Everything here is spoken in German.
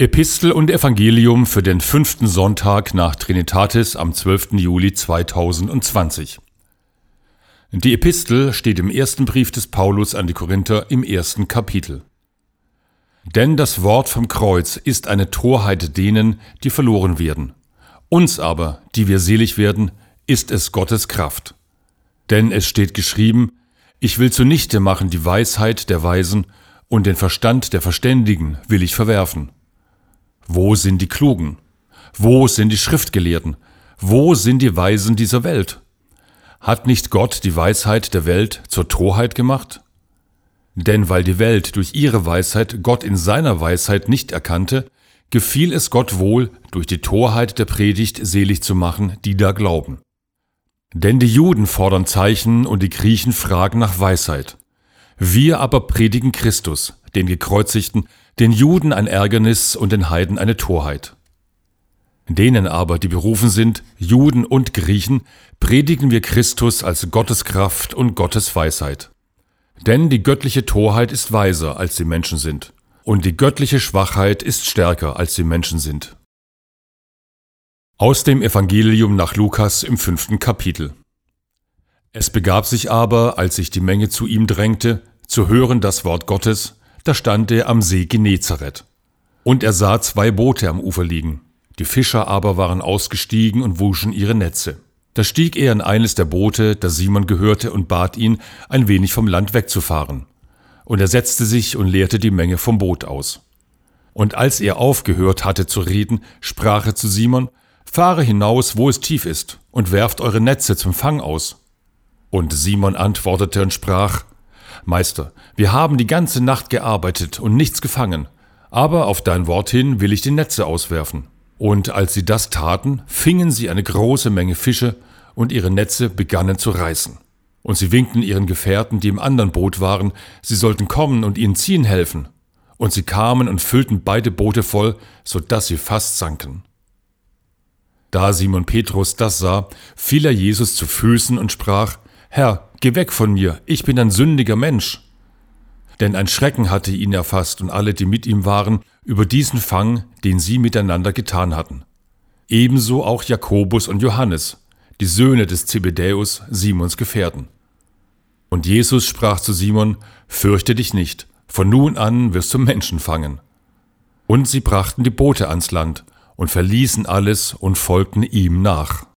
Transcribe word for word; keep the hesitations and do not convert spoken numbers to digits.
Epistel und Evangelium für den fünften Sonntag nach Trinitatis am zwölften Juli zweitausendzwanzig. Die Epistel steht im ersten Brief des Paulus an die Korinther im ersten Kapitel. Denn das Wort vom Kreuz ist eine Torheit denen, die verloren werden. Uns aber, die wir selig werden, ist es Gottes Kraft. Denn es steht geschrieben: Ich will zunichte machen die Weisheit der Weisen, und den Verstand der Verständigen will ich verwerfen. Wo sind die Klugen? Wo sind die Schriftgelehrten? Wo sind die Weisen dieser Welt? Hat nicht Gott die Weisheit der Welt zur Torheit gemacht? Denn weil die Welt durch ihre Weisheit Gott in seiner Weisheit nicht erkannte, gefiel es Gott wohl, durch die Torheit der Predigt selig zu machen, die da glauben. Denn die Juden fordern Zeichen und die Griechen fragen nach Weisheit. Wir aber predigen Christus, den Gekreuzigten, den Juden ein Ärgernis und den Heiden eine Torheit. Denen aber, die berufen sind, Juden und Griechen, predigen wir Christus als Gottes Kraft und Gottes Weisheit. Denn die göttliche Torheit ist weiser, als die Menschen sind, und die göttliche Schwachheit ist stärker, als die Menschen sind. Aus dem Evangelium nach Lukas im fünften Kapitel. Es begab sich aber, als sich die Menge zu ihm drängte, zu hören das Wort Gottes, da stand er am See Genezareth. Und er sah zwei Boote am Ufer liegen. Die Fischer aber waren ausgestiegen und wuschen ihre Netze. Da stieg er in eines der Boote, das Simon gehörte, und bat ihn, ein wenig vom Land wegzufahren. Und er setzte sich und leerte die Menge vom Boot aus. Und als er aufgehört hatte zu reden, sprach er zu Simon: Fahre hinaus, wo es tief ist, und werft eure Netze zum Fang aus. Und Simon antwortete und sprach: Meister, wir haben die ganze Nacht gearbeitet und nichts gefangen, aber auf dein Wort hin will ich die Netze auswerfen. Und als sie das taten, fingen sie eine große Menge Fische, und ihre Netze begannen zu reißen. Und sie winkten ihren Gefährten, die im anderen Boot waren, sie sollten kommen und ihnen ziehen helfen. Und sie kamen und füllten beide Boote voll, so dass sie fast sanken. Da Simon Petrus das sah, fiel er Jesus zu Füßen und sprach: Herr, geh weg von mir, ich bin ein sündiger Mensch. Denn ein Schrecken hatte ihn erfasst und alle, die mit ihm waren, über diesen Fang, den sie miteinander getan hatten. Ebenso auch Jakobus und Johannes, die Söhne des Zebedäus, Simons Gefährten. Und Jesus sprach zu Simon: Fürchte dich nicht, von nun an wirst du Menschen fangen. Und sie brachten die Boote ans Land und verließen alles und folgten ihm nach.